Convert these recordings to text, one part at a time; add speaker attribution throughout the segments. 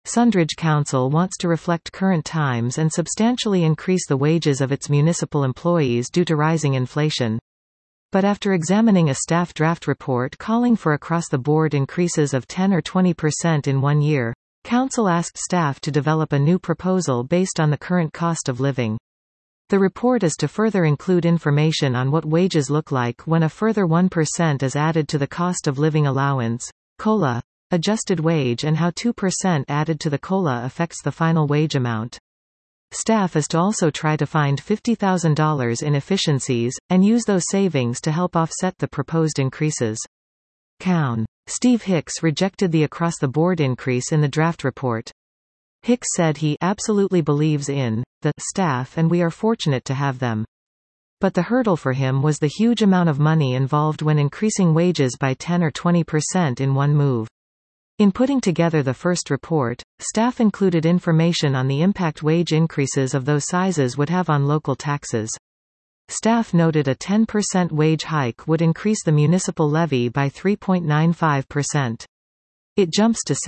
Speaker 1: Sundridge Council wants to reflect current times and substantially increase the wages of its municipal employees due to rising inflation. But after examining a staff draft report calling for across-the-board increases of 10 or 20% in 1 year, Council asked staff to develop a new proposal based on the current cost of living. The report is to further include information on what wages look like when a further 1% is added to the cost of living allowance, COLA, adjusted wage, and how 2% added to the COLA affects the final wage amount. Staff is to also try to find $50,000 in efficiencies, and use those savings to help offset the proposed increases. Cown. Steve Hicks rejected the across-the-board increase in the draft report. Hicks said he absolutely believes in the staff and we are fortunate to have them. But the hurdle for him was the huge amount of money involved when increasing wages by 10 or 20% in one move. In putting together the first report, staff included information on the impact wage increases of those sizes would have on local taxes. Staff noted a 10% wage hike would increase the municipal levy by 3.95%. It jumps to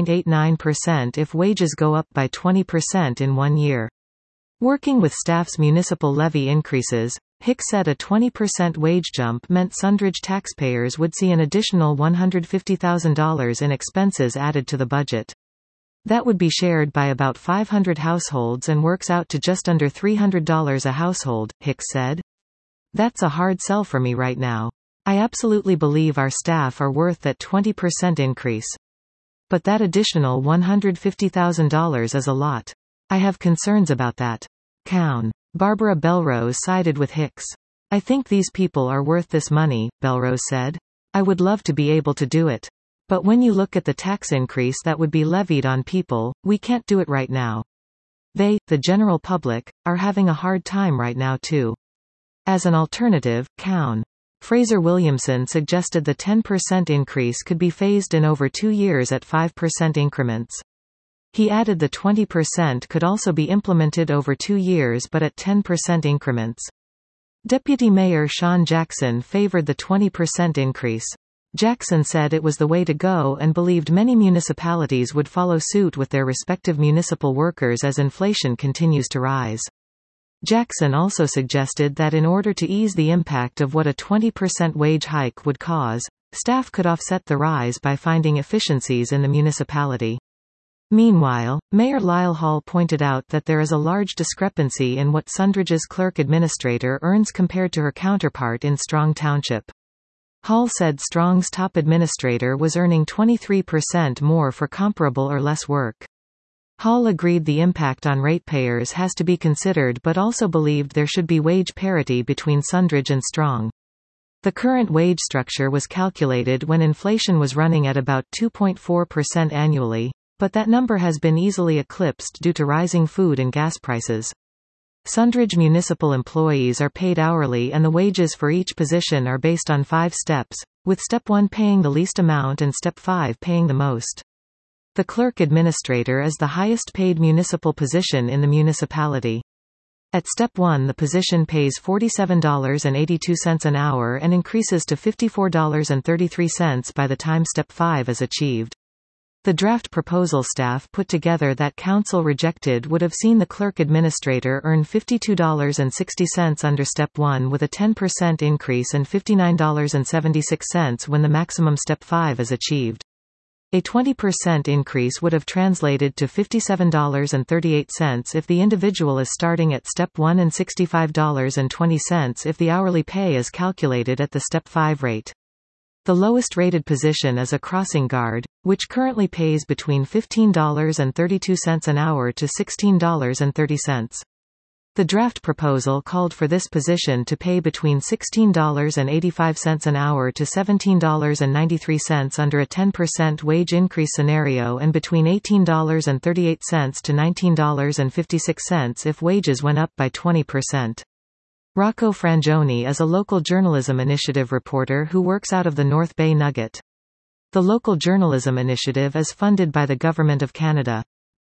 Speaker 1: 7.89% if wages go up by 20% in 1 year. Working with staff's municipal levy increases, Hicks said a 20% wage jump meant Sundridge taxpayers would see an additional $150,000 in expenses added to the budget. That would be shared by about 500 households and works out to just under $300 a household, Hicks said. That's a hard sell for me right now. I absolutely believe our staff are worth that 20% increase. But that additional $150,000 is a lot. I have concerns about that. Cown. Barbara Belrose sided with Hicks. I think these people are worth this money, Belrose said. I would love to be able to do it. But when you look at the tax increase that would be levied on people, we can't do it right now. They, the general public, are having a hard time right now too. As an alternative, Cown. Fraser Williamson suggested the 10% increase could be phased in over 2 years at 5% increments. He added the 20% could also be implemented over 2 years but at 10% increments. Deputy Mayor Sean Jackson favored the 20% increase. Jackson said it was the way to go and believed many municipalities would follow suit with their respective municipal workers as inflation continues to rise. Jackson also suggested that in order to ease the impact of what a 20% wage hike would cause, staff could offset the rise by finding efficiencies in the municipality. Meanwhile, Mayor Lyle Hall pointed out that there is a large discrepancy in what Sundridge's clerk administrator earns compared to her counterpart in Strong Township. Hall said Strong's top administrator was earning 23% more for comparable or less work. Hall agreed the impact on ratepayers has to be considered but also believed there should be wage parity between Sundridge and Strong. The current wage structure was calculated when inflation was running at about 2.4% annually. But that number has been easily eclipsed due to rising food and gas prices. Sundridge municipal employees are paid hourly and the wages for each position are based on 5 steps, with Step 1 paying the least amount and Step 5 paying the most. The clerk administrator is the highest paid municipal position in the municipality. At Step 1 the position pays $47.82 an hour and increases to $54.33 by the time Step 5 is achieved. The draft proposal staff put together that council rejected would have seen the clerk administrator earn $52.60 under Step 1 with a 10% increase and $59.76 when the maximum Step 5 is achieved. A 20% increase would have translated to $57.38 if the individual is starting at Step 1 and $65.20 if the hourly pay is calculated at the Step 5 rate. The lowest rated position is a crossing guard, which currently pays between $15.32 an hour to $16.30. The draft proposal called for this position to pay between $16.85 an hour to $17.93 under a 10% wage increase scenario and between $18.38 to $19.56 if wages went up by 20%. Rocco Frangioni is a local journalism initiative reporter who works out of the North Bay Nugget. The local journalism initiative is funded by the Government of Canada.